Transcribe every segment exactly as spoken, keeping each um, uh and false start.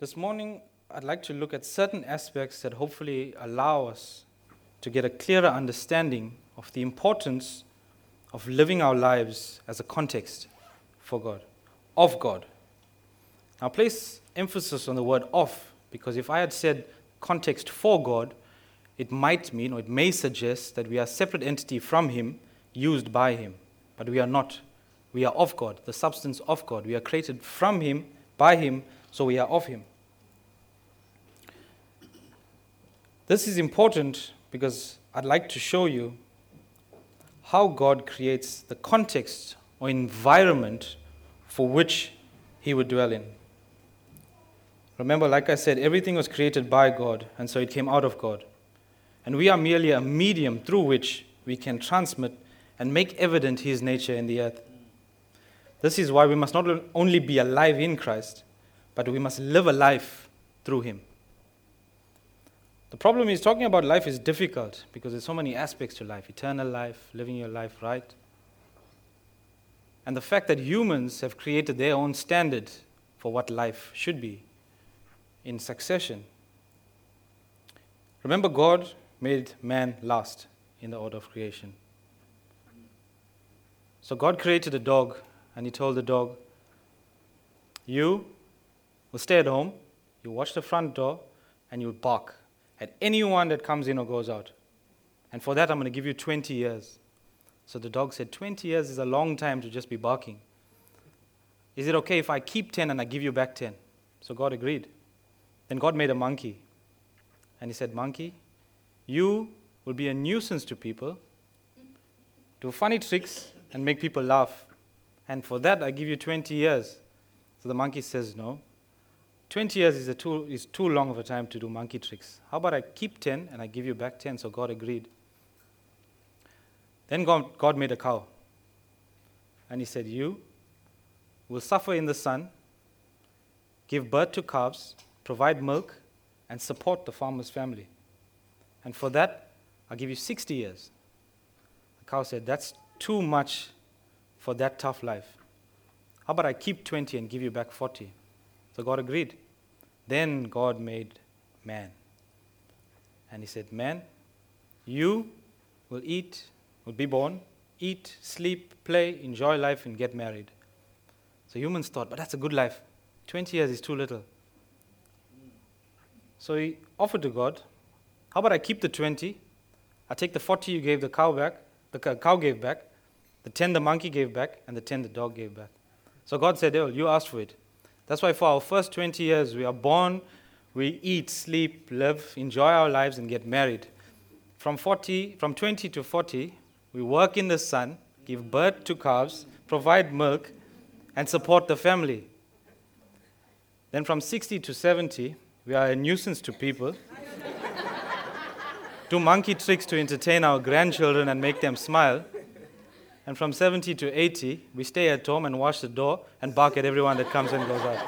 This morning, I'd like to look at certain aspects that hopefully allow us to get a clearer understanding of the importance of living our lives as a context for God, of God. Now, place emphasis on the word of, because if I had said context for God, it might mean, or it may suggest, that we are a separate entity from Him, used by Him. But we are not. We are of God, the substance of God. We are created from Him, by Him, so we are of Him. This is important because I'd like to show you how God creates the context or environment for which He would dwell in. Remember, like I said, everything was created by God, and so it came out of God. And we are merely a medium through which we can transmit and make evident His nature in the earth. This is why we must not only be alive in Christ, but we must live a life through Him. The problem is, talking about life is difficult because there's so many aspects to life. Eternal life, living your life right. And the fact that humans have created their own standard for what life should be in succession. Remember, God made man last in the order of creation. So God created a dog, and He told the dog, you will stay at home, you watch the front door, and you'll bark at anyone that comes in or goes out. And for that, I'm going to give you twenty years. So the dog said, twenty years is a long time to just be barking. Is it okay if I keep ten and I give you back ten? So God agreed. Then God made a monkey. And He said, monkey, you will be a nuisance to people, do funny tricks, and make people laugh. And for that, I give you twenty years. So the monkey says, no. twenty years is, a too, is too long of a time to do monkey tricks. How about I keep ten and I give you back ten? So God agreed. Then God, God made a cow. And He said, you will suffer in the sun, give birth to calves, provide milk, and support the farmer's family. And for that, I'll give you sixty years. The cow said, that's too much for that tough life. How about I keep twenty and give you back forty? So God agreed. Then God made man. And He said, man, you will eat, will be born, eat, sleep, play, enjoy life, and get married. So humans thought, but that's a good life. twenty years is too little. So he offered to God, how about I keep the twenty, I take the forty you gave the cow back, the cow gave back, the ten the monkey gave back, and the ten the dog gave back. So God said, oh, you asked for it. That's why for our first twenty years, we are born, we eat, sleep, live, enjoy our lives, and get married. From forty, from twenty to forty, we work in the sun, give birth to calves, provide milk, and support the family. Then from sixty to seventy, we are a nuisance to people, do monkey tricks to entertain our grandchildren and make them smile. And from seventy to eighty, we stay at home and wash the door and bark at everyone that comes and goes out.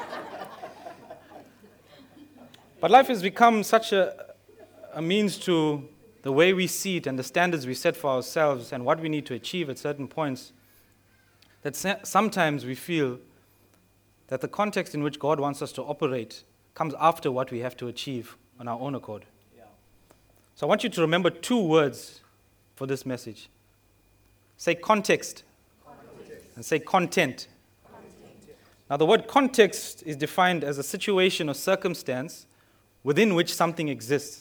But life has become such a, a means to the way we see it and the standards we set for ourselves and what we need to achieve at certain points, that sometimes we feel that the context in which God wants us to operate comes after what we have to achieve on our own accord. Yeah. So I want you to remember two words for this message. Say context, context. And say content. Content. Now the word context is defined as a situation or circumstance within which something exists.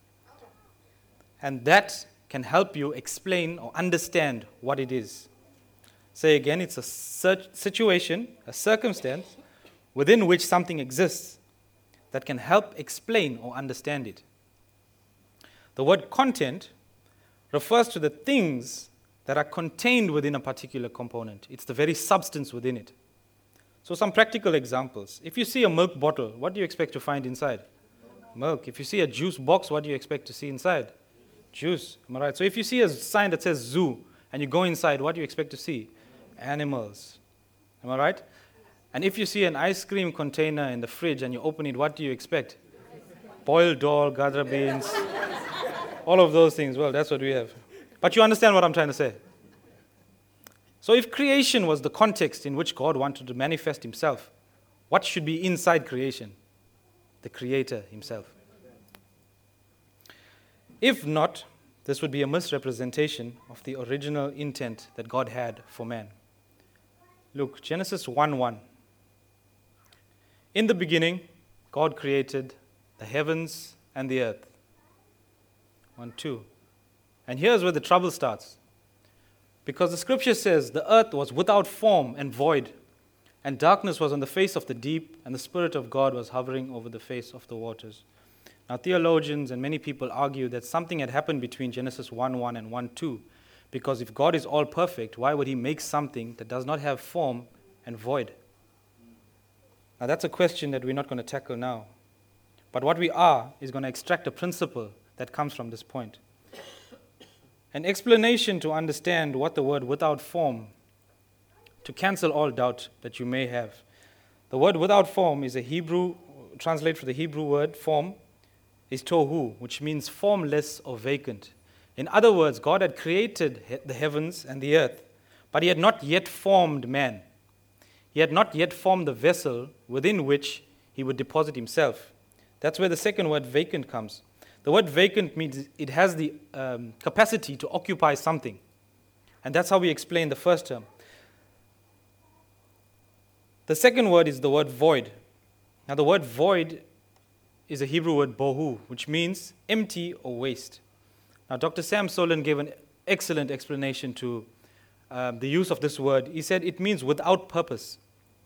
And that can help you explain or understand what it is. Say again, it's a situation, a circumstance within which something exists that can help explain or understand it. The word content refers to the things that are contained within a particular component. It's the very substance within it. So some practical examples. If you see a milk bottle, what do you expect to find inside? Milk. If you see a juice box, what do you expect to see inside? Juice. Am I right? So if you see a sign that says zoo, and you go inside, what do you expect to see? Animals. Am I right? And if you see an ice cream container in the fridge and you open it, what do you expect? Boiled dal, gadra beans, all of those things. Well, that's what we have. But you understand what I'm trying to say. So if creation was the context in which God wanted to manifest Himself, what should be inside creation? the Creator himself. If not, this would be a misrepresentation of the original intent that God had for man. Look, Genesis one one. In the beginning, God created the heavens and the earth. one two. And here's where the trouble starts. Because the scripture says the earth was without form and void, and darkness was on the face of the deep, and the Spirit of God was hovering over the face of the waters. Now, theologians and many people argue that something had happened between Genesis one one and one two, because if God is all perfect, why would he make something that does not have form and void? Now, that's a question that we're not going to tackle now. But what we are is going to extract a principle that comes from this point. An explanation to understand what the word without form, to cancel all doubt that you may have. The word without form is a Hebrew, translate for the Hebrew word form, is tohu, which means formless or vacant. In other words, God had created he- the heavens and the earth, but he had not yet formed man. He had not yet formed the vessel within which he would deposit himself. That's where the second word vacant comes. The word vacant means it has the um, capacity to occupy something. And that's how we explain the first term. The second word is the word void. Now the word void is a Hebrew word bohu, which means empty or waste. Now Doctor Sam Solon gave an excellent explanation to um, the use of this word. He said it means without purpose.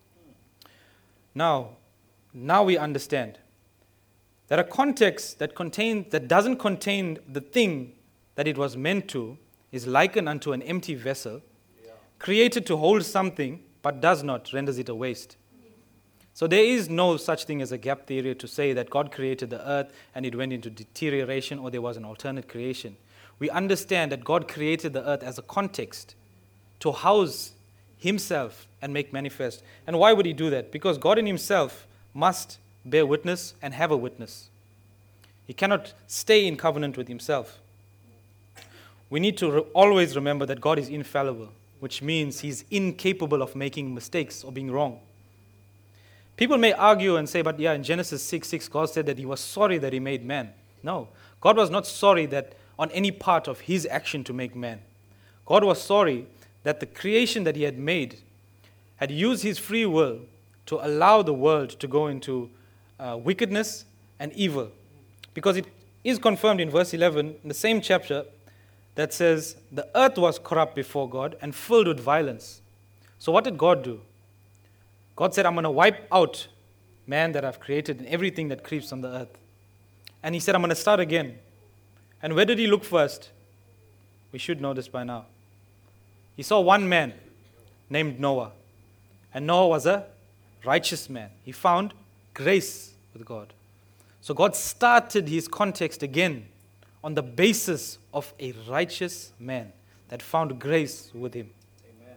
Now, now we understand that a context that contains that doesn't contain the thing that it was meant to is likened unto an empty vessel, yeah, created to hold something but does not, renders it a waste. So there is no such thing as a gap theory to say that God created the earth and it went into deterioration or there was an alternate creation. We understand that God created the earth as a context to house himself and make manifest. And why would he do that? Because God in himself must bear witness and have a witness. He cannot stay in covenant with himself. We need to re- always remember that God is infallible, which means he's incapable of making mistakes or being wrong. People may argue and say, but yeah, in Genesis six six, God said that he was sorry that he made man. No, God was not sorry that on any part of his action to make man. God was sorry that the creation that he had made had used his free will to allow the world to go into uh, wickedness and evil. Because it is confirmed in verse eleven, in the same chapter, that says, the earth was corrupt before God and filled with violence. So what did God do? God said, I'm going to wipe out man that I've created and everything that creeps on the earth. And he said, I'm going to start again. And where did he look first? We should know this by now. He saw one man named Noah. And Noah was a righteous man. He found grace with God. So God started his context again on the basis of a righteous man that found grace with him. Amen.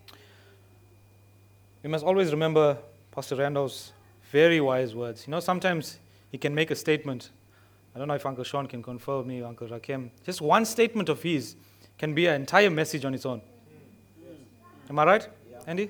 We must always remember Pastor Randall's very wise words. You know, sometimes he can make a statement. I don't know if Uncle Sean can confirm me, Uncle Rakem. Just one statement of his can be an entire message on its own. Am I right, Andy?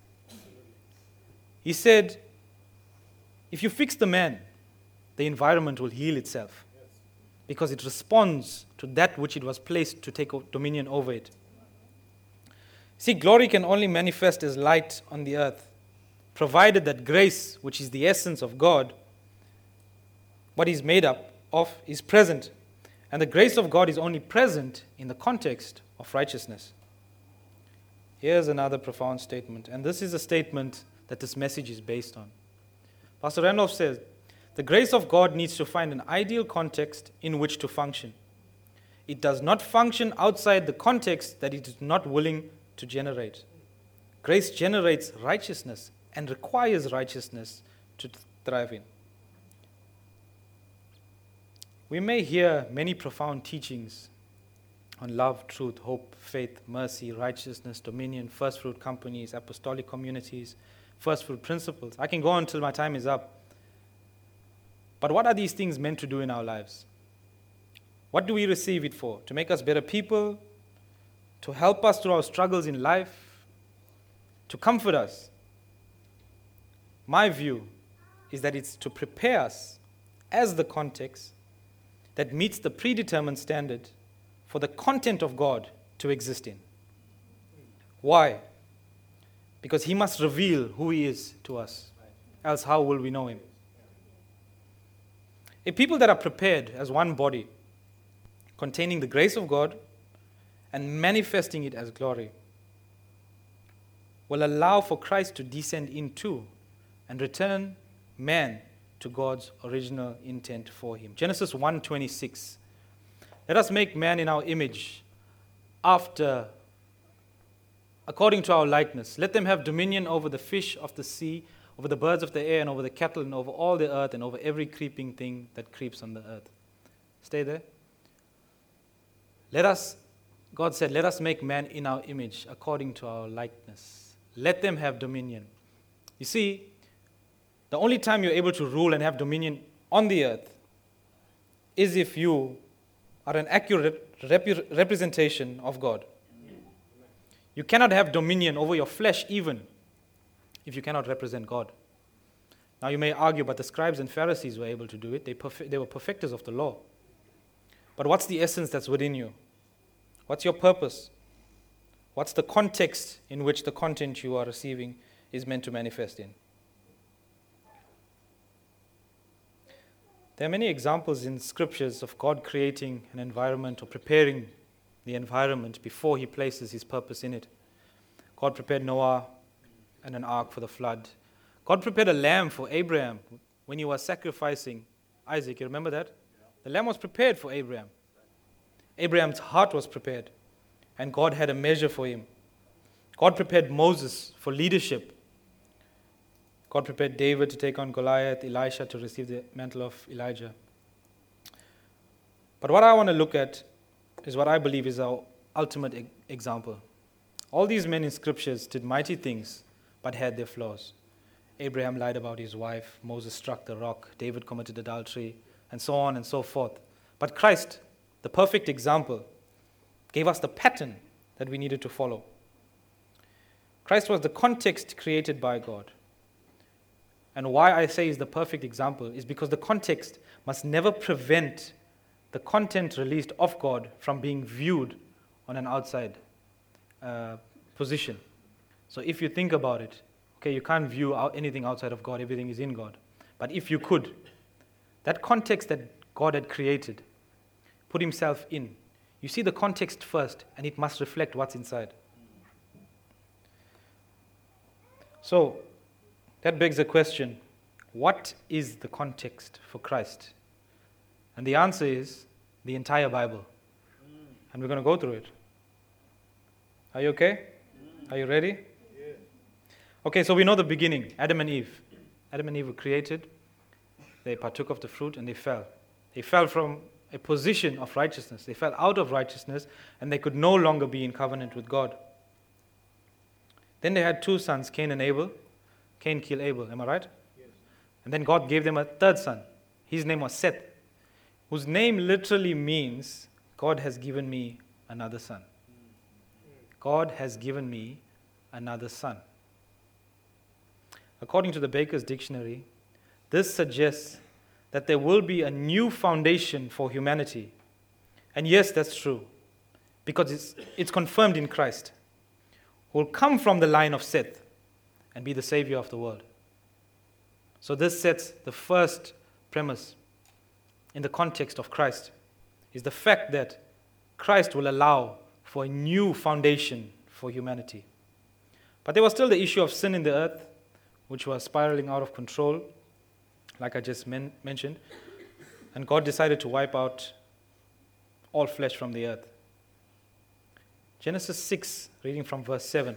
He said, if you fix the man, the environment will heal itself because it responds to that which it was placed to take dominion over it. See, glory can only manifest as light on the earth, provided that grace, which is the essence of God, what is made up of, is present. And the grace of God is only present in the context of righteousness. Here's another profound statement, and this is a statement that this message is based on. Pastor Randolph says, the grace of God needs to find an ideal context in which to function. It does not function outside the context that it is not willing to generate. Grace generates righteousness and requires righteousness to thrive in. We may hear many profound teachings on love, truth, hope, faith, mercy, righteousness, dominion, first fruit companies, apostolic communities, first fruit principles. I can go on until my time is up. But what are these things meant to do in our lives? What do we receive it for? To make us better people? To help us through our struggles in life? To comfort us? My view is that it's to prepare us as the context that meets the predetermined standard for the content of God to exist in. Why? Because he must reveal who he is to us. Else, how will we know him? A people that are prepared as one body, containing the grace of God and manifesting it as glory, will allow for Christ to descend into and return man to God's original intent for him. Genesis one twenty-six. Let us make man in our image, after, according to our likeness. Let them have dominion over the fish of the sea, over the birds of the air, and over the cattle, and over all the earth, and over every creeping thing that creeps on the earth. Stay there. Let us, God said, let us make man in our image, according to our likeness. Let them have dominion. You see, the only time you're able to rule and have dominion on the earth is if you are an accurate rep- representation of God. You cannot have dominion over your flesh even if you cannot represent God. Now you may argue, but the scribes and Pharisees were able to do it. They, perfe- they were perfecters of the law. But what's the essence that's within you? What's your purpose? What's the context in which the content you are receiving is meant to manifest in? There are many examples in scriptures of God creating an environment or preparing the environment before he places his purpose in it. God prepared Noah and an ark for the flood. God prepared a lamb for Abraham when he was sacrificing Isaac. You remember that? The lamb was prepared for Abraham. Abraham's heart was prepared, and God had a measure for him. God prepared Moses for leadership. God prepared David to take on Goliath, Elisha to receive the mantle of Elijah. But what I want to look at is what I believe is our ultimate e- example. All these men in scriptures did mighty things, but had their flaws. Abraham lied about his wife, Moses struck the rock, David committed adultery, and so on and so forth. But Christ, the perfect example, gave us the pattern that we needed to follow. Christ was the context created by God. And why I say is the perfect example is because the context must never prevent the content released of God from being viewed on an outside uh, position. So if you think about it, okay, you can't view out anything outside of God, everything is in God. But if you could, that context that God had created, put himself in, you see the context first, and it must reflect what's inside. So, that begs the question, what is the context for Christ? And the answer is the entire Bible. And we're going to go through it. Are you okay? Are you ready? Yeah. Okay, so we know the beginning, Adam and Eve. Adam and Eve were created. They partook of the fruit and they fell. They fell from a position of righteousness. They fell out of righteousness and they could no longer be in covenant with God. Then they had two sons, Cain and Abel. Cain killed Abel, am I right? Yes. And then God gave them a third son. His name was Seth, whose name literally means, God has given me another son. God has given me another son. According to the Baker's Dictionary, this suggests that there will be a new foundation for humanity. And yes, that's true, because it's, it's confirmed in Christ, who will come from the line of Seth and be the Savior of the world. So this sets the first premise in the context of Christ, is the fact that Christ will allow for a new foundation for humanity. But there was still the issue of sin in the earth, which was spiraling out of control, like I just men- mentioned, and God decided to wipe out all flesh from the earth. Genesis six, reading from verse seven.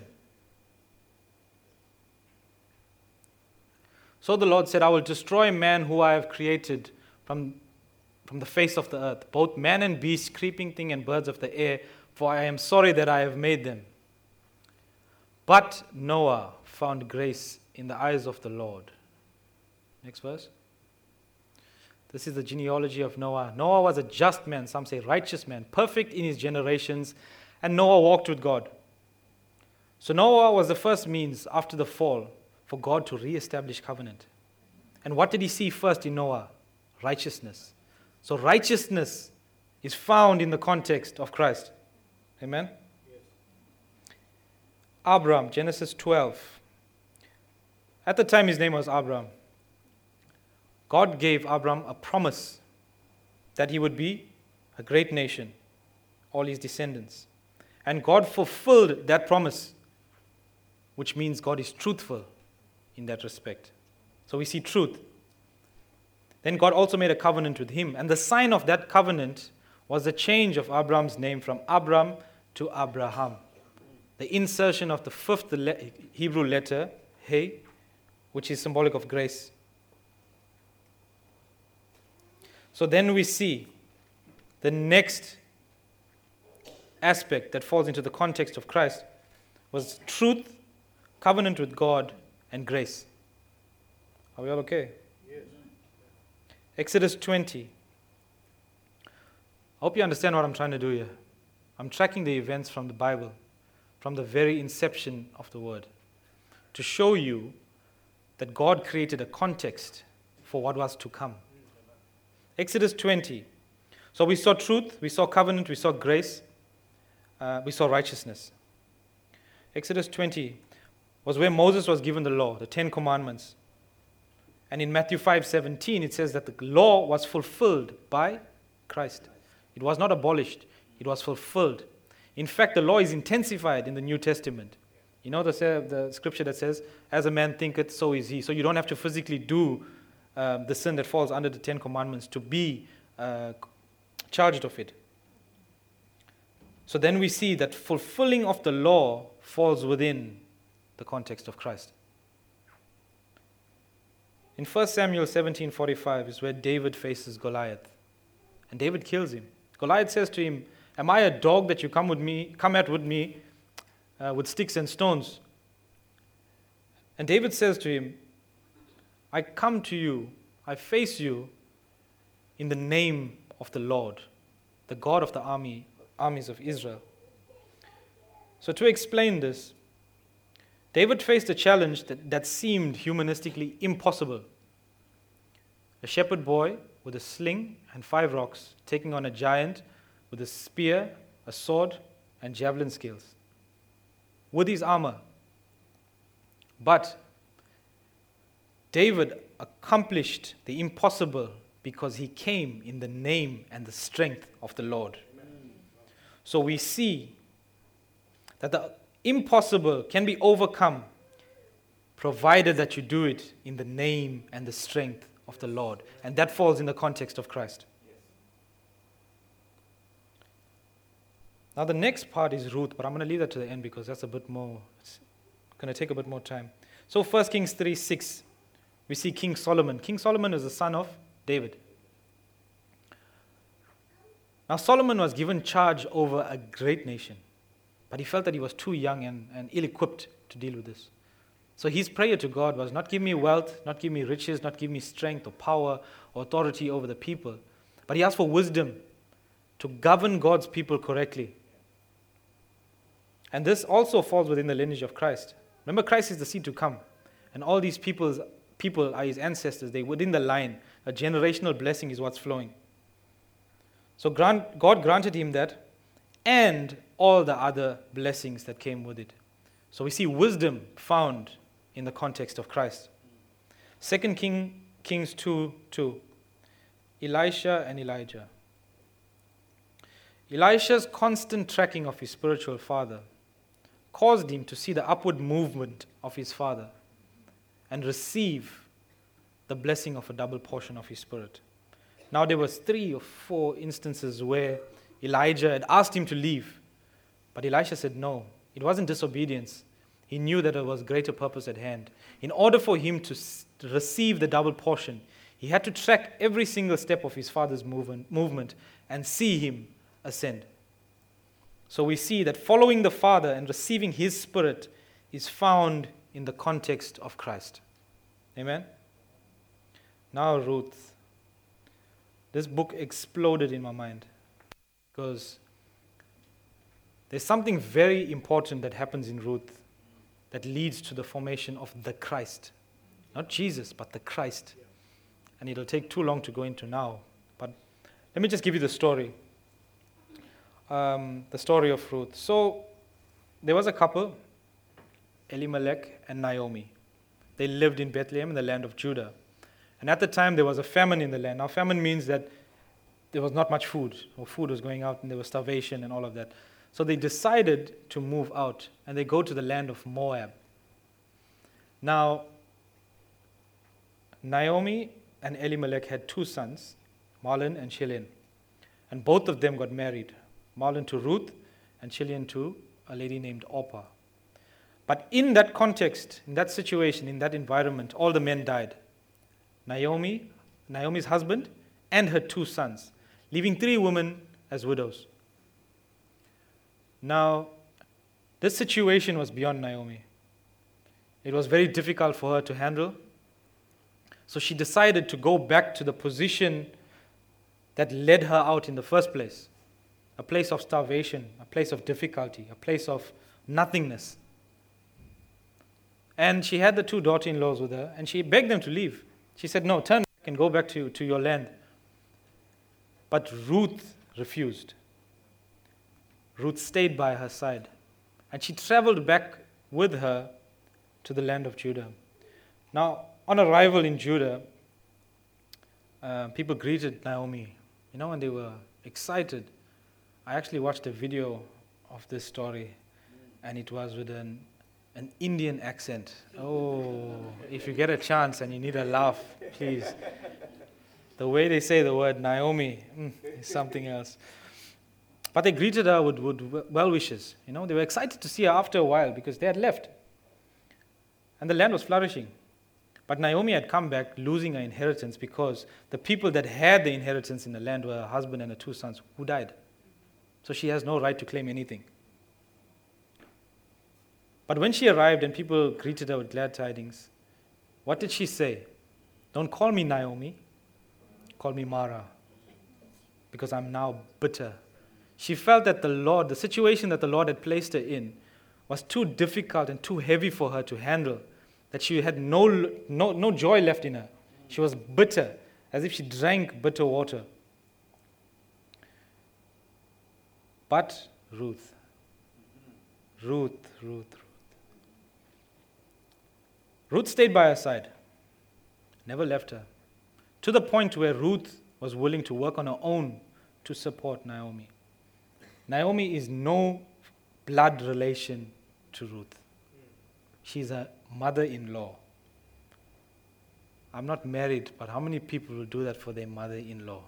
So the Lord said, I will destroy man who I have created from, from the face of the earth, both man and beast, creeping thing and birds of the air, for I am sorry that I have made them. But Noah found grace in the eyes of the Lord. Next verse. This is the genealogy of Noah. Noah was a just man, some say righteous man, perfect in his generations, and Noah walked with God. So Noah was the first means after the fall for God to re-establish covenant. And what did he see first in Noah? Righteousness. So righteousness is found in the context of Christ. Amen? Yes. Abram, Genesis twelve. At the time his name was Abram. God gave Abram a promise that he would be a great nation, all his descendants. And God fulfilled that promise, which means God is truthful in that respect. So we see truth. Then God also made a covenant with him. And the sign of that covenant was the change of Abram's name from Abram to Abraham. The insertion of the fifth le- Hebrew letter, He, which is symbolic of grace. So then we see the next aspect that falls into the context of Christ was truth, covenant with God, and grace. Are we all okay? Yes. Exodus twenty. I hope you understand what I'm trying to do here. I'm tracking the events from the Bible, from the very inception of the Word, to show you that God created a context for what was to come. Exodus twenty. So we saw truth, we saw covenant, we saw grace, uh, we saw righteousness. Exodus twenty was where Moses was given the law, the Ten Commandments. And in Matthew five seventeen, it says that the law was fulfilled by Christ. It was not abolished, it was fulfilled. In fact, the law is intensified in the New Testament. You know the, the scripture that says, as a man thinketh, so is he. So you don't have to physically do uh, the sin that falls under the Ten Commandments to be uh, charged of it. So then we see that fulfilling of the law falls within the context of Christ. In First Samuel seventeen forty-five is where David faces Goliath. And David kills him. Goliath says to him, am I a dog that you come with me, come at with me uh, with sticks and stones? And David says to him, I come to you, I face you in the name of the Lord, the God of the army, armies of Israel. So to explain this, David faced a challenge that, that seemed humanistically impossible. A shepherd boy with a sling and five rocks taking on a giant with a spear, a sword, and javelin skills, with his armor. But David accomplished the impossible because he came in the name and the strength of the Lord. Amen. So we see that the impossible can be overcome provided that you do it in the name and the strength of the Lord. And that falls in the context of Christ. Now the next part is Ruth, but I'm going to leave that to the end because that's a bit more, it's going to take a bit more time. So First Kings three six, we see King Solomon. King Solomon is the son of David. Now Solomon was given charge over a great nation, but he felt that he was too young and, and ill-equipped to deal with this. So his prayer to God was, not give me wealth, not give me riches, not give me strength or power or authority over the people, but he asked for wisdom to govern God's people correctly. And this also falls within the lineage of Christ. Remember, Christ is the seed to come, and all these people's, people are his ancestors. They're within the line. A generational blessing is what's flowing. So grant, God granted him that and all the other blessings that came with it. So we see wisdom found in the context of Christ. Second King, Kings two two, Elisha and Elijah. Elisha's constant tracking of his spiritual father caused him to see the upward movement of his father and receive the blessing of a double portion of his spirit. Now there was three or four instances where Elijah had asked him to leave, but Elisha said no. It wasn't disobedience. He knew that there was greater purpose at hand. In order for him to receive the double portion, he had to track every single step of his father's movement, movement and see him ascend. So we see that following the Father and receiving his Spirit is found in the context of Christ. Amen? Now Ruth. This book exploded in my mind because there's something very important that happens in Ruth that leads to the formation of the Christ. Not Jesus, but the Christ. and it'll take too long to go into now. But let me just give you the story. Um, the story of Ruth. So there was a couple, Elimelech and Naomi. They lived in Bethlehem in the land of Judah. And at the time there was a famine in the land. Now famine means that there was not much food, or food was going out and there was starvation and all of that. So they decided to move out and they go to the land of Moab. Now, Naomi and Elimelech had two sons, Mahlon and Chilion. And both of them got married. Mahlon to Ruth and Chilion to a lady named Orpah. But in that context, in that situation, in that environment, all the men died. Naomi, Naomi's husband, and her two sons, leaving three women as widows. Now, this situation was beyond Naomi. It was very difficult for her to handle. So she decided to go back to the position that led her out in the first place. A place of starvation, a place of difficulty, a place of nothingness. And she had the two daughter-in-laws with her, and she begged them to leave. She said, no, turn back and go back to, to your land. But Ruth refused. Ruth stayed by her side. And she traveled back with her to the land of Judah. Now, on arrival in Judah, uh, people greeted Naomi, you know, and they were excited. I actually watched a video of this story, and it was with an, an Indian accent. Oh, if you get a chance and you need a laugh, please. The way they say the word Naomi mm, is something else. But they greeted her with, with well wishes. You know, they were excited to see her after a while because they had left. And the land was flourishing. But Naomi had come back losing her inheritance because the people that had the inheritance in the land were her husband and her two sons who died. So she has no right to claim anything. But when she arrived and people greeted her with glad tidings, what did she say? Don't call me Naomi, call me Mara, because I'm now bitter. She felt that the Lord, the situation that the Lord had placed her in, was too difficult and too heavy for her to handle, that she had no, no, no joy left in her. She was bitter, as if she drank bitter water. But Ruth, Ruth, Ruth, Ruth. Ruth stayed by her side, never left her, to the point where Ruth was willing to work on her own to support Naomi. Naomi is no blood relation to Ruth. She's a mother-in-law. I'm not married, but how many people will do that for their mother-in-law?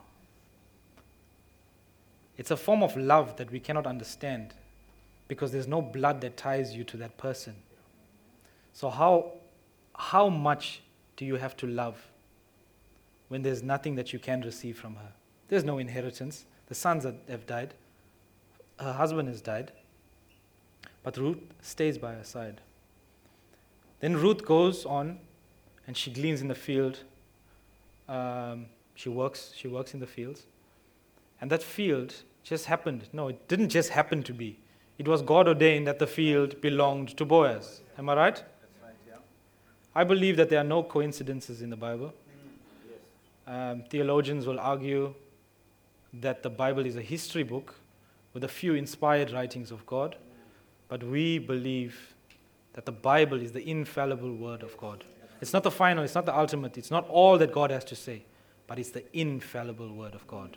It's a form of love that we cannot understand because there's no blood that ties you to that person. So how, how much do you have to love when there's nothing that you can receive from her? There's no inheritance. The sons have died. Her husband has died. But Ruth stays by her side. Then Ruth goes on and she gleans in the field. Um, she works, she works in the fields. And that field just happened. No, it didn't just happen to be. It was God ordained that the field belonged to Boaz. Am I right? That's right, yeah. I believe that there are no coincidences in the Bible. Mm, yes. Um, theologians will argue that the Bible is a history book with a few inspired writings of God. But we believe that the Bible is the infallible word of God. It's not the final, it's not the ultimate, it's not all that God has to say, but it's the infallible word of God.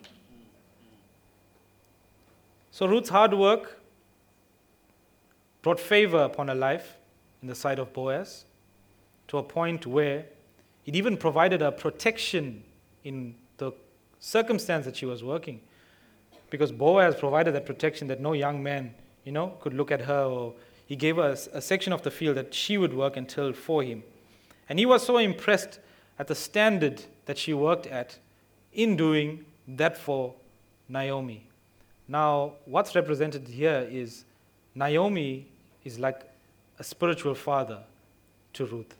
So Ruth's hard work brought favor upon her life in the sight of Boaz to a point where it even provided her protection in the circumstance that she was working. Because Boaz provided that protection that no young man, you know, could look at her, or he gave her a, a section of the field that she would work and till for him. And he was so impressed at the standard that she worked at in doing that for Naomi. Now, what's represented here is Naomi is like a spiritual father to Ruth.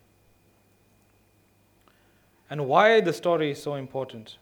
And why the story is so important?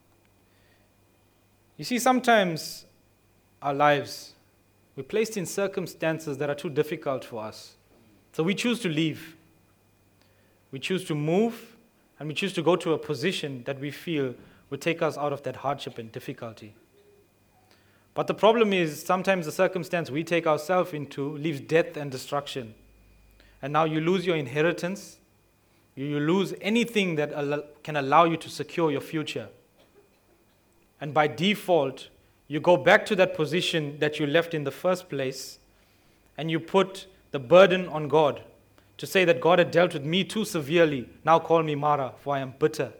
You see, sometimes our lives, we're placed in circumstances that are too difficult for us. So we choose to leave. We choose to move, And we choose to go to a position that we feel would take us out of that hardship and difficulty. But the problem is sometimes the circumstance we take ourselves into leaves death and destruction. And now you lose your inheritance. You lose anything that al- can allow you to secure your future. And by default, you go back to that position that you left in the first place, and you put the burden on God to say that God had dealt with me too severely. Now call me Mara, for I am bitter.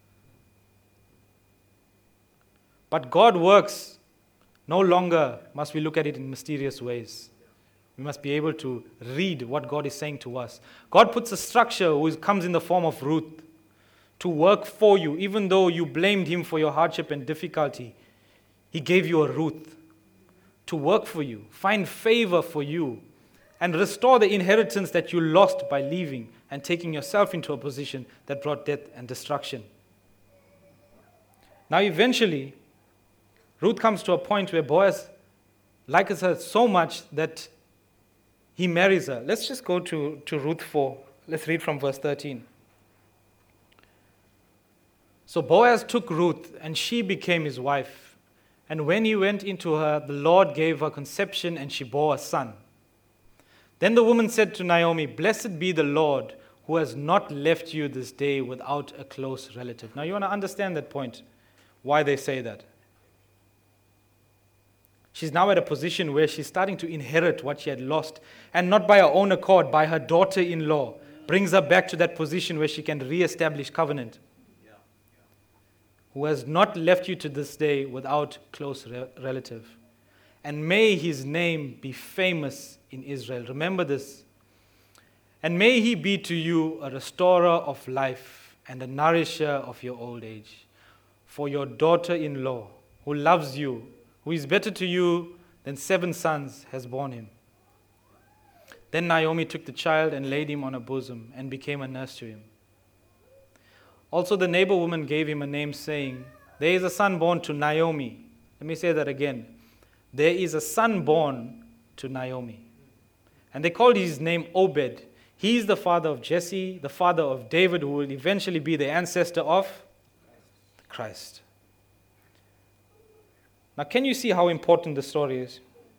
But God works. No longer must we look at it in mysterious ways. We must be able to read what God is saying to us. God puts a structure which comes in the form of Ruth to work for you. Even though you blamed him for your hardship and difficulty, he gave you a Ruth to work for you, find favor for you, and restore the inheritance that you lost by leaving and taking yourself into a position that brought death and destruction. Now eventually, Ruth comes to a point where Boaz likes her so much that he marries her. Let's just go to, to Ruth four. Let's read from verse thirteen. So Boaz took Ruth, and she became his wife. And when he went into her, the Lord gave her conception, and she bore a son. Then the woman said to Naomi, "Blessed be the Lord, who has not left you this day without a close relative." Now you want to understand that point, why they say that. She's now at a position where she's starting to inherit what she had lost, and not by her own accord, by her daughter-in-law, brings her back to that position where she can re-establish covenant. Yeah. Yeah. Who has not left you to this day without close re- relative. And may his name be famous in Israel. Remember this. And may he be to you a restorer of life and a nourisher of your old age. For your daughter-in-law, who loves you, who is better to you than seven sons, has borne him. Then Naomi took the child and laid him on her bosom and became a nurse to him. Also the neighbor woman gave him a name, saying, "There is a son born to Naomi." Let me say that again. There is a son born to Naomi. And they called his name Obed. He is the father of Jesse, the father of David, who will eventually be the ancestor of Christ. Now, can you see how important the story is?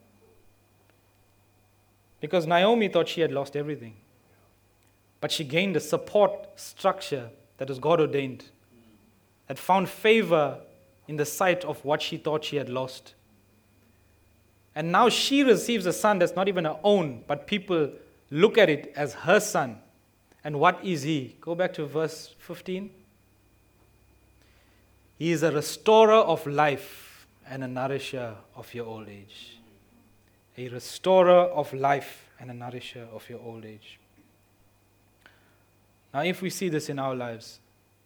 Because Naomi thought she had lost everything. But she gained a support structure that was God ordained, that found favor in the sight of what she thought she had lost. And now she receives a son that's not even her own, but people look at it as her son. And what is he? Go back to verse fifteen. He is a restorer of life and a nourisher of your old age. A restorer of life and a nourisher of your old age. Now, if we see this in our lives,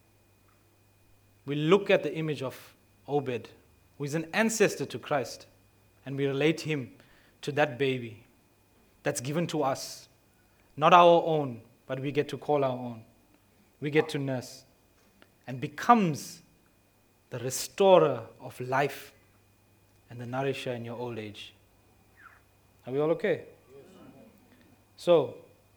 we look at the image of Obed, who is an ancestor to Christ, and we relate him to that baby that's given to us. Not our own, but we get to call our own. We get to nurse. And becomes the restorer of life and the nourisher in your old age. Are we all okay? So,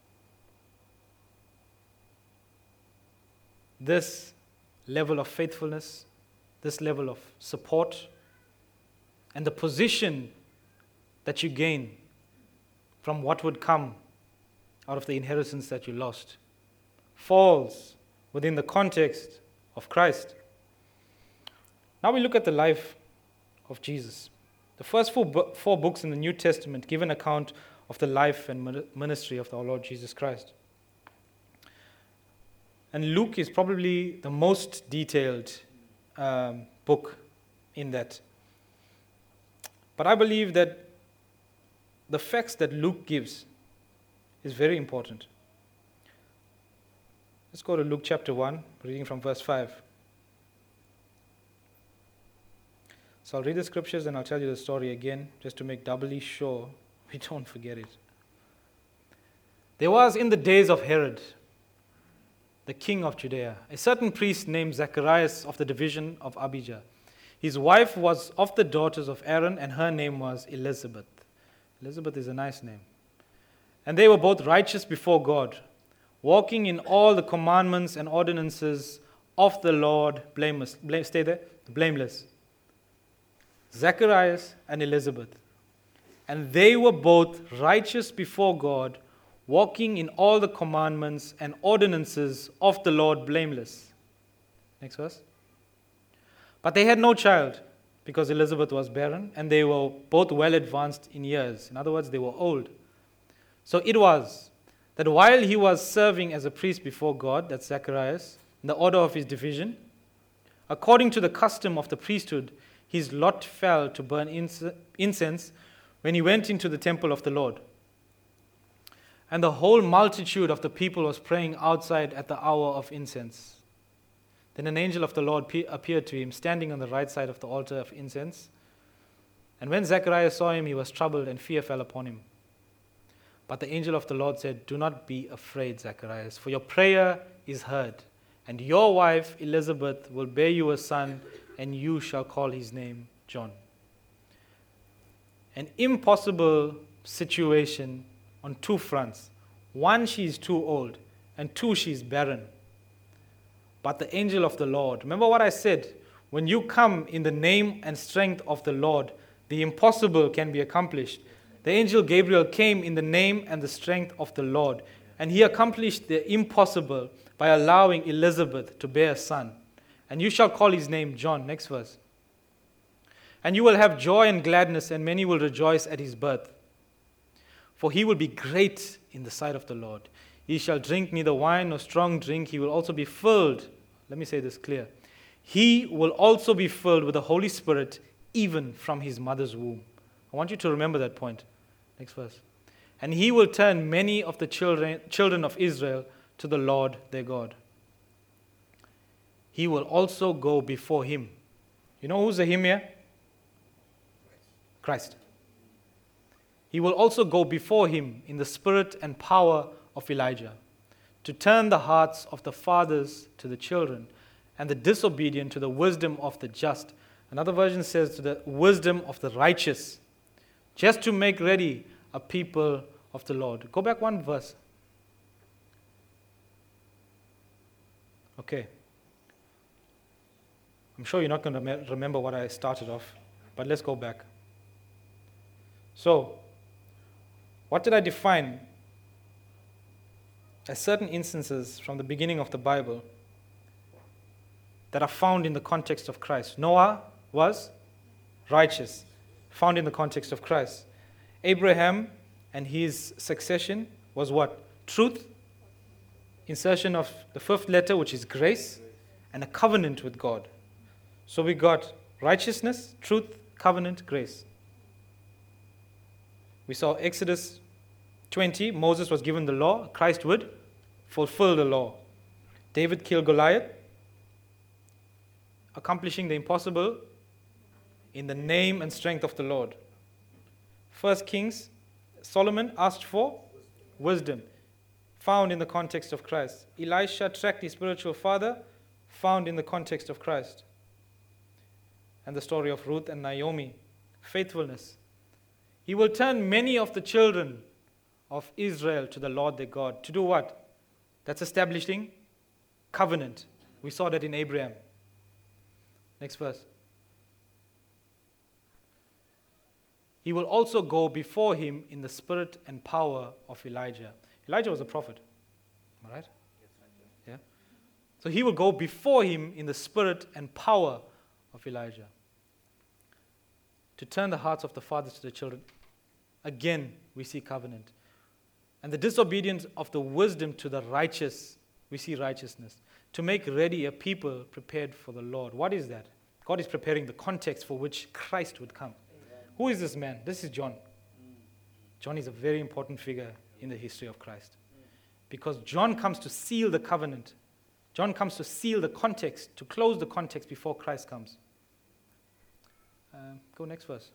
this level of faithfulness, this level of support, and the position that you gain from what would come out of the inheritance that you lost falls within the context of Christ. Now we look at the life of Jesus. The first four, bu- four books in the New Testament give an account of the life and ministry of our Lord Jesus Christ. And Luke is probably the most detailed um, book in that. But I believe that the facts that Luke gives is very important. Let's go to Luke chapter one, reading from verse five. So I'll read the scriptures and I'll tell you the story again, just to make doubly sure we don't forget it. There was in the days of Herod, the king of Judea, a certain priest named Zacharias of the division of Abijah. His wife was of the daughters of Aaron, and her name was Elizabeth. Elizabeth is a nice name. And they were both righteous before God, walking in all the commandments and ordinances of the Lord blameless. Blame, stay there. Blameless. Zacharias and Elizabeth. And they were both righteous before God, walking in all the commandments and ordinances of the Lord blameless. Next verse. But they had no child, because Elizabeth was barren, and they were both well advanced in years. In other words, they were old. So it was that while he was serving as a priest before God, that's Zacharias, in the order of his division, according to the custom of the priesthood, his lot fell to burn incense when he went into the temple of the Lord. And the whole multitude of the people was praying outside at the hour of incense. Then an angel of the Lord appeared to him, standing on the right side of the altar of incense. And when Zacharias saw him, he was troubled, and fear fell upon him. But the angel of the Lord said, "Do not be afraid, Zacharias, for your prayer is heard, and your wife Elizabeth will bear you a son, and you shall call his name John." An impossible situation on two fronts. One, she is too old, and two, she is barren. But the angel of the Lord, remember what I said, when you come in the name and strength of the Lord, the impossible can be accomplished. The angel Gabriel came in the name and the strength of the Lord, and he accomplished the impossible by allowing Elizabeth to bear a son. And you shall call his name John. Next verse. And you will have joy and gladness, and many will rejoice at his birth. For he will be great in the sight of the Lord. He shall drink neither wine nor strong drink. He will also be filled. Let me say this clear. He will also be filled with the Holy Spirit, even from his mother's womb. I want you to remember that point. Next verse. And he will turn many of the children, children of Israel to the Lord their God. He will also go before him. You know who's the him here? Christ. He will also go before him in the spirit and power of Elijah, to turn the hearts of the fathers to the children, and the disobedient to the wisdom of the just. Another version says to the wisdom of the righteous, just to make ready a people of the Lord. Go back one verse. Okay. I'm sure you're not going to remember what I started off, but let's go back. So, what did I define as certain instances from the beginning of the Bible that are found in the context of Christ? Noah was righteous, found in the context of Christ. Abraham and his succession was what? Truth, insertion of the fifth letter, which is grace, and a covenant with God. So we got righteousness, truth, covenant, grace. We saw Exodus twenty, Moses was given the law, Christ would fulfill the law. David killed Goliath, accomplishing the impossible in the name and strength of the Lord. First Kings, Solomon asked for wisdom, found in the context of Christ. Elisha tracked his spiritual father, found in the context of Christ. And the story of Ruth and Naomi, faithfulness. He will turn many of the children of Israel to the Lord their God. To do what? That's establishing covenant. We saw that in Abraham. Next verse. He will also go before him in the spirit and power of Elijah. Elijah was a prophet. Am I right? Yeah. So he will go before him in the spirit and power of Elijah, to turn the hearts of the fathers to the children. Again, we see covenant. And the disobedience of the wisdom to the righteous, we see righteousness. To make ready a people prepared for the Lord. What is that? God is preparing the context for which Christ would come. Amen. Who is this man? This is John. Mm. John is a very important figure in the history of Christ. Mm. Because John comes to seal the covenant. John comes to seal the context, to close the context before Christ comes. Uh, go next verse.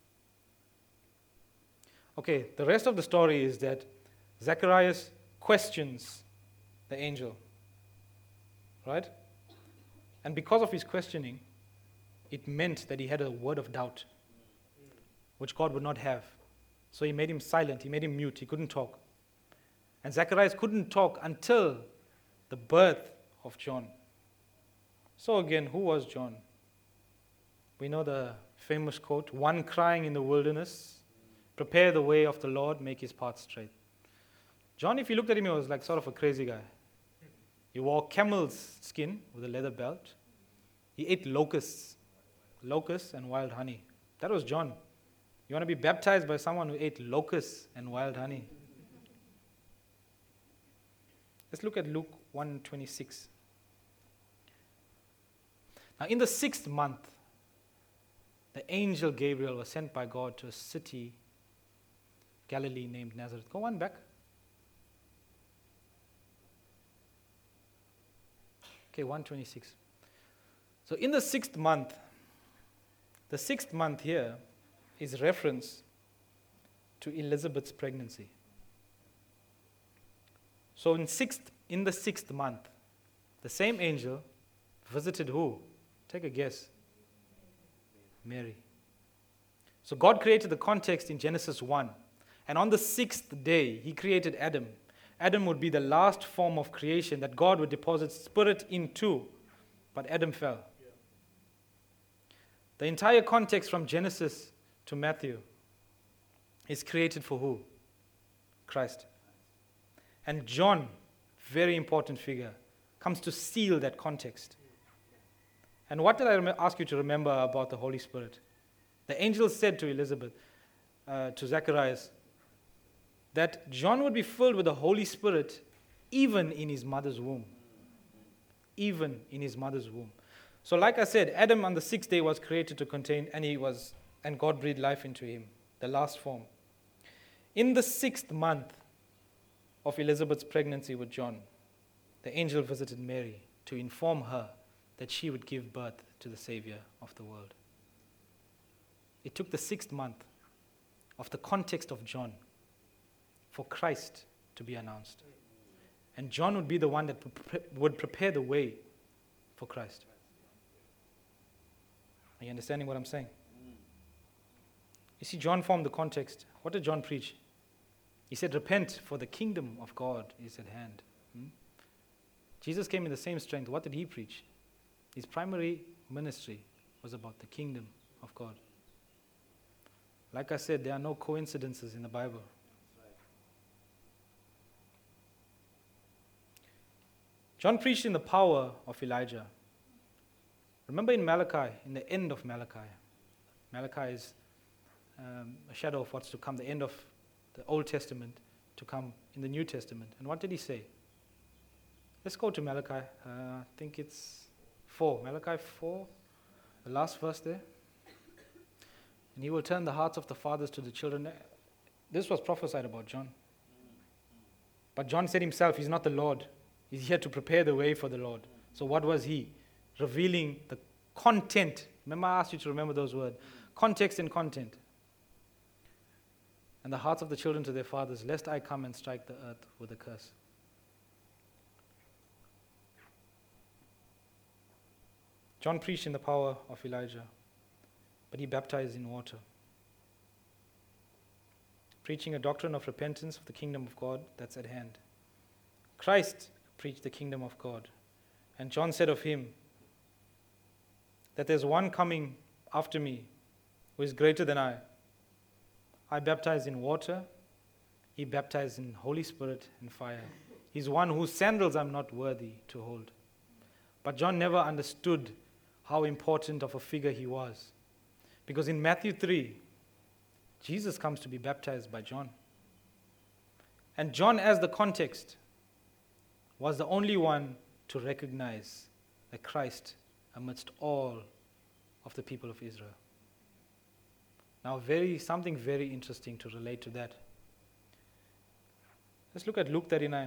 Okay, the rest of the story is that Zacharias questions the angel. Right? And because of his questioning, it meant that he had a word of doubt, which God would not have. So he made him silent, he made him mute, he couldn't talk. And Zacharias couldn't talk until the birth of John. So again, who was John? We know the famous quote, one crying in the wilderness, prepare the way of the Lord, make his path straight. John, if you looked at him, he was like sort of a crazy guy. He wore camel's skin with a leather belt. He ate locusts, locusts and wild honey. That was John. You want to be baptized by someone who ate locusts and wild honey? Let's look at Luke one twenty-six. Now, in the sixth month, the angel Gabriel was sent by God to a city, Galilee, named Nazareth. Go on back. Okay, one twenty-six. So in the sixth month, the sixth month here is reference to Elizabeth's pregnancy. So in sixth, in the sixth month, the same angel visited who? Take a guess. Mary. So God created the context in Genesis one. And on the sixth day, he created Adam. Adam would be the last form of creation that God would deposit spirit into. But Adam fell. Yeah. The entire context from Genesis to Matthew is created for who? Christ. And John, very important figure, comes to seal that context. And what did I rem- ask you to remember about the Holy Spirit? The angel said to Elizabeth, uh, to Zacharias, that John would be filled with the Holy Spirit even in his mother's womb. Even in his mother's womb. So like I said, Adam on the sixth day was created to contain, and he was, and God breathed life into him, the last form. In the sixth month of Elizabeth's pregnancy with John, the angel visited Mary to inform her that she would give birth to the Savior of the world. It took the sixth month of the context of John for Christ to be announced. And John would be the one that would prepare the way for Christ. Are you understanding what I'm saying? You see, John formed the context. What did John preach? He said, repent, for the kingdom of God is at hand. Hmm? Jesus came in the same strength. What did he preach? His primary ministry was about the kingdom of God. Like I said, there are no coincidences in the Bible. John preached in the power of Elijah. Remember in Malachi, in the end of Malachi, Malachi is um, a shadow of what's to come, the end of the Old Testament to come in the New Testament. And what did he say? Let's go to Malachi. Uh, I think it's four. Malachi four, the last verse there. And he will turn the hearts of the fathers to the children. This was prophesied about John. But John said himself, he's not the Lord. He's here to prepare the way for the Lord. So what was he? Revealing the content. Remember, I asked you to remember those words. Context and content. And the hearts of the children to their fathers, lest I come and strike the earth with a curse. John preached in the power of Elijah, but he baptized in water, preaching a doctrine of repentance of the kingdom of God that's at hand. Christ preached the kingdom of God. And John said of him that there's one coming after me who is greater than I. I baptize in water, he baptized in Holy Spirit and fire. He's one whose sandals I'm not worthy to hold. But John never understood how important of a figure he was. Because in Matthew three, Jesus comes to be baptized by John. And John, as the context, was the only one to recognize the Christ amidst all of the people of Israel. Now, very something very interesting to relate to that. Let's look at Luke thirty-nine.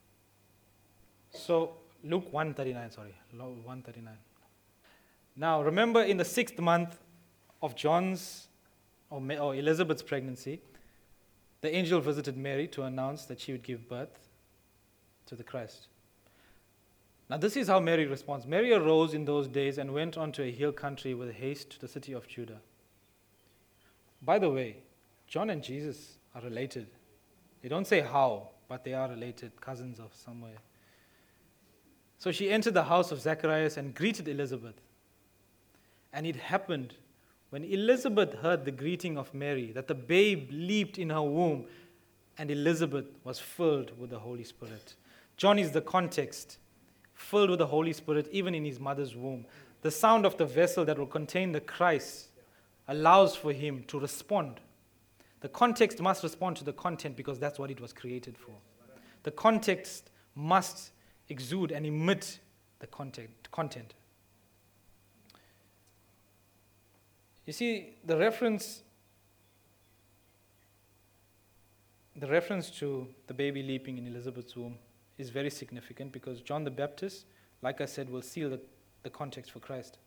So, Luke one thirty-nine, sorry, one thirty-nine. Now, remember in the sixth month of John's or, or Elizabeth's pregnancy, the angel visited Mary to announce that she would give birth to the Christ. Now, this is how Mary responds. Mary arose in those days and went on to a hill country with haste to the city of Judah. By the way, John and Jesus are related. They don't say how, but they are related, cousins of somewhere. So she entered the house of Zacharias and greeted Elizabeth. And it happened when Elizabeth heard the greeting of Mary that the babe leaped in her womb, and Elizabeth was filled with the Holy Spirit. John is the context, filled with the Holy Spirit even in his mother's womb. The sound of the vessel that will contain the Christ allows for him to respond. The context must respond to the content because that's what it was created for. The context must exude and emit the content. content. You see, the reference, the reference to the baby leaping in Elizabeth's womb is very significant because John the Baptist, like I said, will seal the, the context for Christ.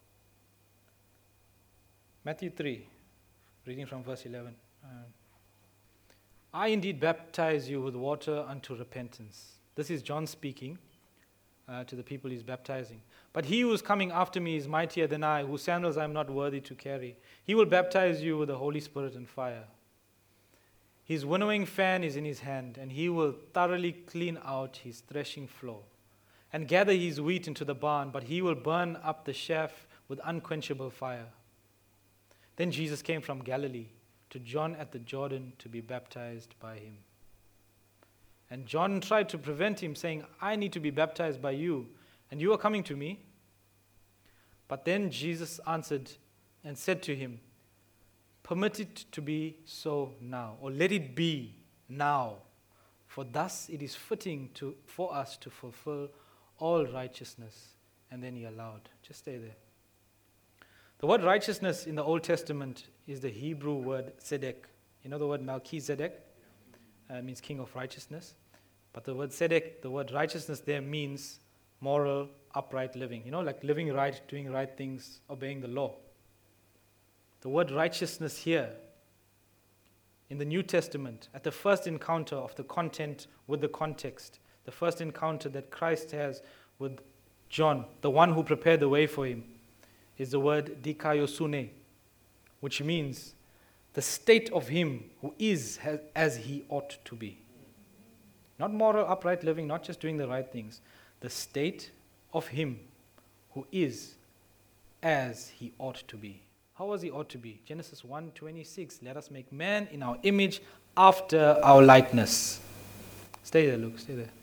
Matthew three, reading from verse eleven. Uh, I indeed baptize you with water unto repentance. This is John speaking uh, to the people he's baptizing. But he who is coming after me is mightier than I, whose sandals I am not worthy to carry. He will baptize you with the Holy Spirit and fire. His winnowing fan is in his hand, and he will thoroughly clean out his threshing floor and gather his wheat into the barn, but he will burn up the chaff with unquenchable fire. Then Jesus came from Galilee to John at the Jordan to be baptized by him. And John tried to prevent him, saying, I need to be baptized by you, and you are coming to me? But then Jesus answered and said to him, permit it to be so now, or let it be now, for thus it is fitting to, for us to fulfill all righteousness. And then he allowed. Just stay there. The word righteousness in the Old Testament is the Hebrew word tzedek. You know the word Melchizedek? Uh, means king of righteousness. But the word tzedek, the word righteousness there means moral, upright living. You know, like living right, doing right things, obeying the law. The word righteousness here in the New Testament, at the first encounter of the content with the context, the first encounter that Christ has with John, the one who prepared the way for him, is the word dikaiosune, which means the state of him who is as he ought to be. Not moral, upright living, not just doing the right things. The state of him who is as he ought to be. How was he ought to be? Genesis one twenty-six, let us make man in our image after our likeness. Stay there, Luke, stay there.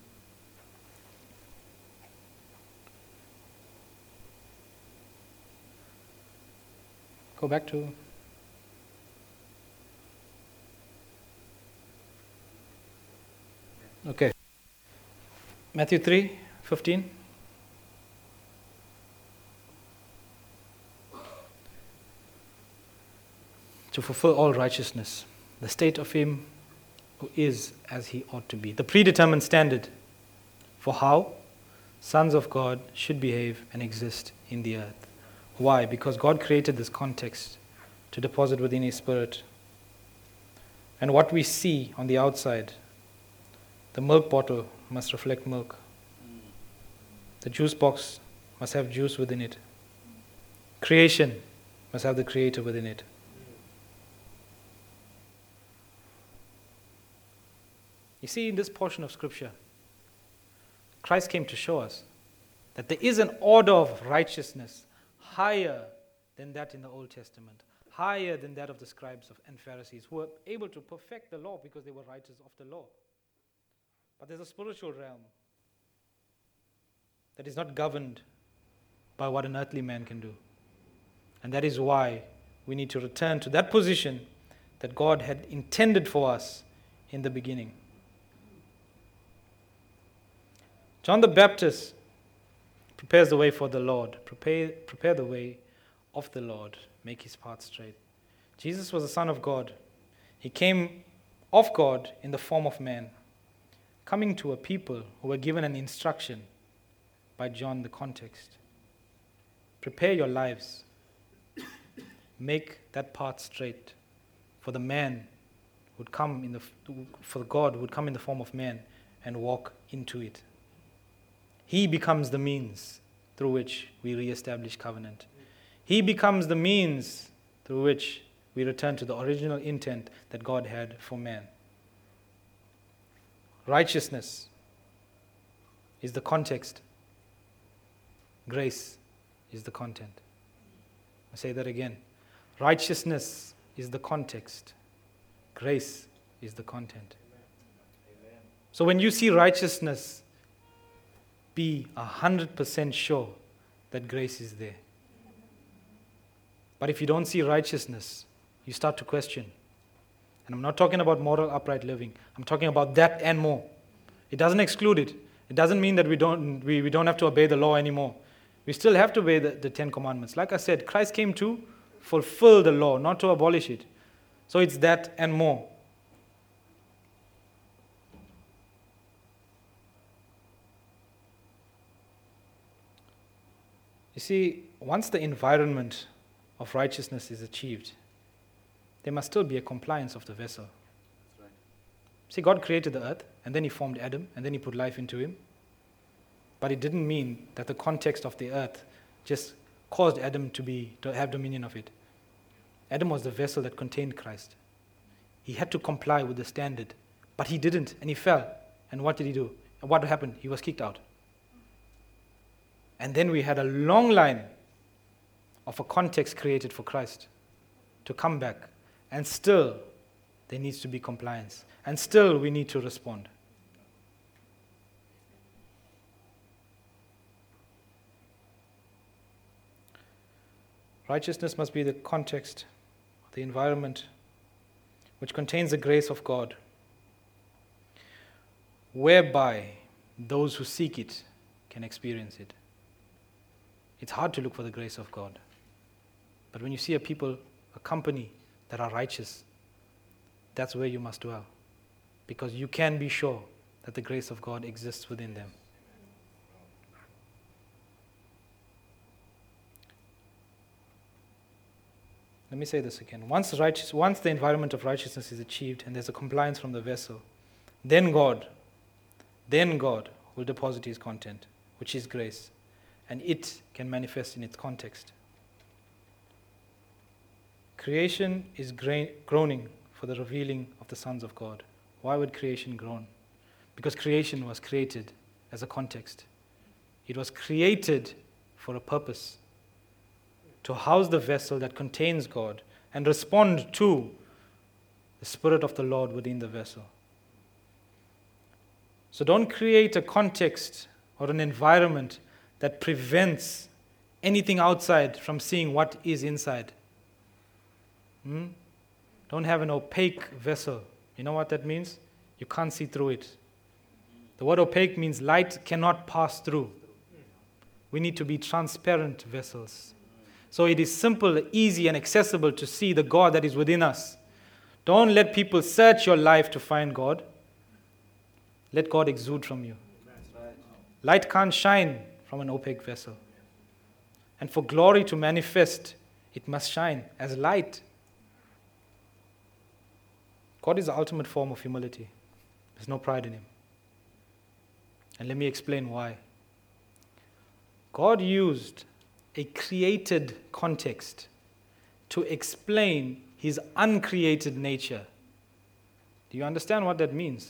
Go back to Okay. Matthew three fifteen. To fulfill all righteousness, the state of him who is as he ought to be. The predetermined standard for how sons of God should behave and exist in the earth. Why? Because God created this context to deposit within his spirit. And what we see on the outside, the milk bottle must reflect milk. The juice box must have juice within it. Creation must have the creator within it. You see, in this portion of Scripture, Christ came to show us that there is an order of righteousness higher than that in the Old Testament, higher than that of the scribes of, and Pharisees, who were able to perfect the law because they were writers of the law. But there's a spiritual realm that is not governed by what an earthly man can do. And that is why we need to return to that position that God had intended for us in the beginning. John the Baptist prepares the way for the Lord. Prepare, prepare the way of the Lord. Make his path straight. Jesus was the Son of God. He came of God in the form of man, coming to a people who were given an instruction by John the context. Prepare your lives. Make that path straight for the man who would come in the for God who would come in the form of man and walk into it. He becomes the means through which we reestablish covenant. He becomes the means through which we return to the original intent that God had for man. Righteousness is the context. Grace is the content. I'll say that again. Righteousness is the context. Grace is the content. Amen. So when you see righteousness, be one hundred percent sure that grace is there. But if you don't see righteousness, you start to question. And I'm not talking about moral upright living. I'm talking about that and more. It doesn't exclude it. It doesn't mean that we don't we, we don't have to obey the law anymore. We still have to obey the, the Ten Commandments. Like I said, Christ came to fulfill the law, not to abolish it. So it's that and more. You see, once the environment of righteousness is achieved, there must still be a compliance of the vessel. That's right. See, God created the earth, and then He formed Adam, and then He put life into him. But it didn't mean that the context of the earth just caused Adam to be to have dominion of it. Adam was the vessel that contained Christ. He had to comply with the standard, but he didn't, and he fell. And what did he do? And what happened? He was kicked out. And then we had a long line of a context created for Christ to come back. And still, there needs to be compliance. And still, we need to respond. Righteousness must be the context, the environment, which contains the grace of God, whereby those who seek it can experience it. It's hard to look for the grace of God. But when you see a people, a company that are righteous, that's where you must dwell. Because you can be sure that the grace of God exists within them. Let me say this again. Once, righteous, once the environment of righteousness is achieved and there's a compliance from the vessel, then God, then God will deposit His content, which is grace, and it can manifest in its context. Creation is gra- groaning for the revealing of the sons of God. Why would creation groan? Because creation was created as a context. It was created for a purpose, to house the vessel that contains God and respond to the Spirit of the Lord within the vessel. So don't create a context or an environment that prevents anything outside from seeing what is inside. Hmm? Don't have an opaque vessel. You know what that means? You can't see through it. The word opaque means light cannot pass through. We need to be transparent vessels. So it is simple, easy, and accessible to see the God that is within us. Don't let people search your life to find God. Let God exude from you. Light can't shine from an opaque vessel. And for glory to manifest, it must shine as light. God is the ultimate form of humility. There's no pride in Him. And let me explain why. God used a created context to explain His uncreated nature. Do you understand what that means?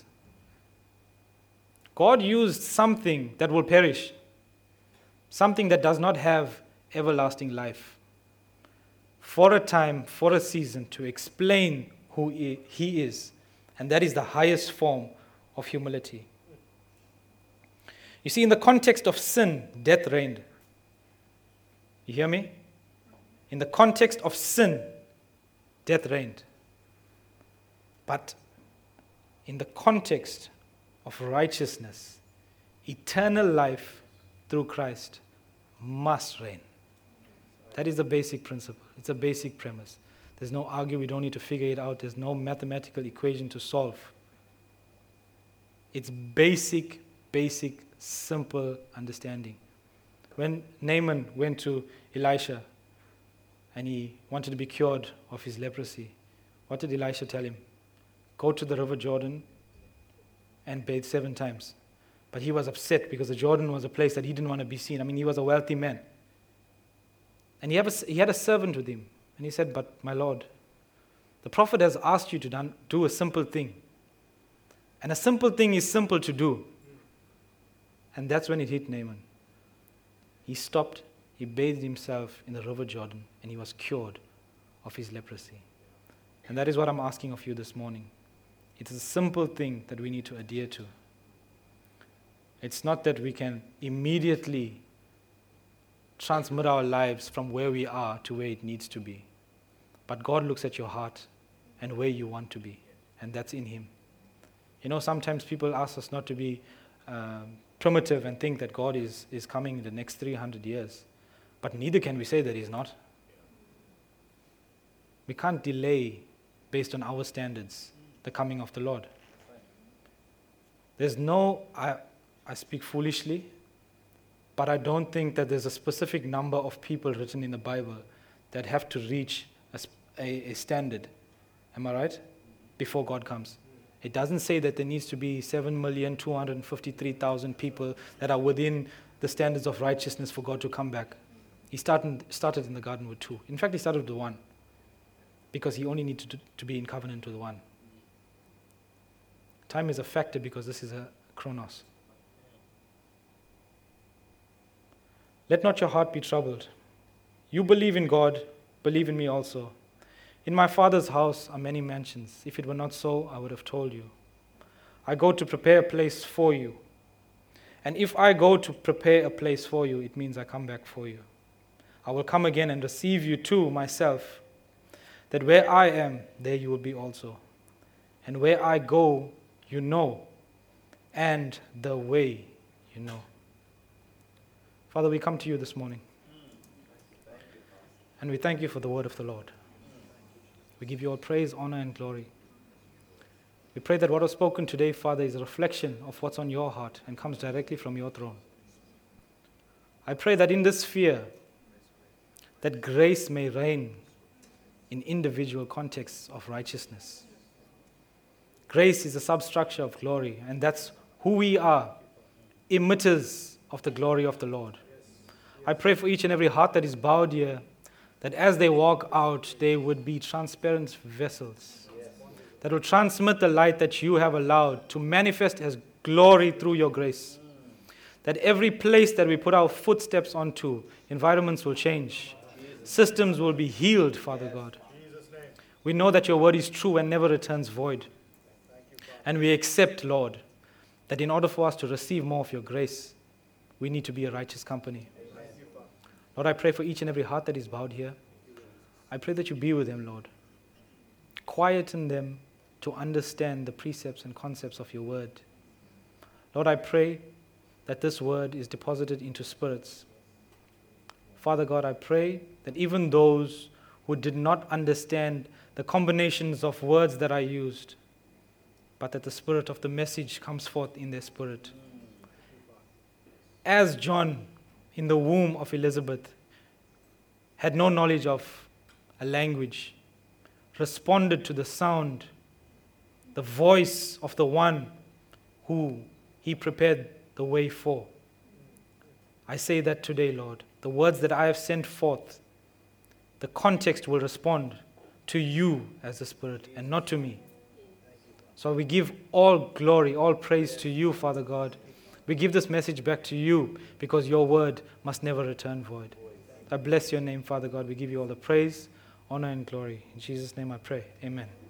God used something that will perish, something that does not have everlasting life, for a time, for a season, to explain who He is. And that is the highest form of humility. You see, in the context of sin, death reigned. You hear me? In the context of sin, death reigned. But in the context of righteousness, eternal life through Christ must reign. That is the basic principle. It's a basic premise. There's no argue. We don't need to figure it out. There's no mathematical equation to solve. It's basic, basic, simple understanding. When Naaman went to Elisha and he wanted to be cured of his leprosy, what did Elisha tell him? Go to the river Jordan and bathe seven times. But he was upset because the Jordan was a place that he didn't want to be seen. I mean, he was a wealthy man. And he, have a, he had a servant with him. And he said, but my Lord, the prophet has asked you to done, do a simple thing. And a simple thing is simple to do. And that's when it hit Naaman. He stopped, he bathed himself in the river Jordan, and he was cured of his leprosy. And that is what I'm asking of you this morning. It is a simple thing that we need to adhere to. It's not that we can immediately transmit our lives from where we are to where it needs to be. But God looks at your heart and where you want to be, and that's in Him. You know, sometimes people ask us not to be um, primitive and think that God is, is coming in the next three hundred years. But neither can we say that He's not. We can't delay, based on our standards, the coming of the Lord. There's no, I, I speak foolishly, but I don't think that there's a specific number of people written in the Bible that have to reach a, a, a standard. Am I right? Before God comes. It doesn't say that there needs to be seven million two hundred fifty-three thousand people that are within the standards of righteousness for God to come back. He started, started in the garden with two. In fact, he started with one. Because he only needed to, to be in covenant with one. Time is a factor because this is a chronos. Let not your heart be troubled. You believe in God, believe in me also. In my Father's house are many mansions. If it were not so, I would have told you. I go to prepare a place for you. And if I go to prepare a place for you, it means I come back for you. I will come again and receive you to myself, that where I am, there you will be also. And where I go, you know, and the way you know. Father, we come to you this morning. And we thank you for the word of the Lord. We give you all praise, honor, and glory. We pray that what was spoken today, Father, is a reflection of what's on your heart and comes directly from your throne. I pray that in this sphere, that grace may reign in individual contexts of righteousness. Grace is a substructure of glory, and that's who we are, emitters of the glory of the Lord. I pray for each and every heart that is bowed here, that as they walk out, they would be transparent vessels that will transmit the light that you have allowed to manifest as glory through your grace. That every place that we put our footsteps onto, environments will change. Systems will be healed, Father God. We know that your word is true and never returns void. And we accept, Lord, that in order for us to receive more of your grace, we need to be a righteous company. Lord, I pray for each and every heart that is bowed here. I pray that you be with them, Lord. Quieten them to understand the precepts and concepts of your word. Lord, I pray that this word is deposited into spirits. Father God, I pray that even those who did not understand the combinations of words that I used, but that the spirit of the message comes forth in their spirit. As John, in the womb of Elizabeth, had no knowledge of a language, responded to the sound, the voice of the one who he prepared the way for. I say that today, Lord. The words that I have sent forth, the context will respond to you as the Spirit and not to me. So we give all glory, all praise to you, Father God. We give this message back to you because your word must never return void. I bless your name, Father God. We give you all the praise, honor, and glory. In Jesus' name I pray. Amen.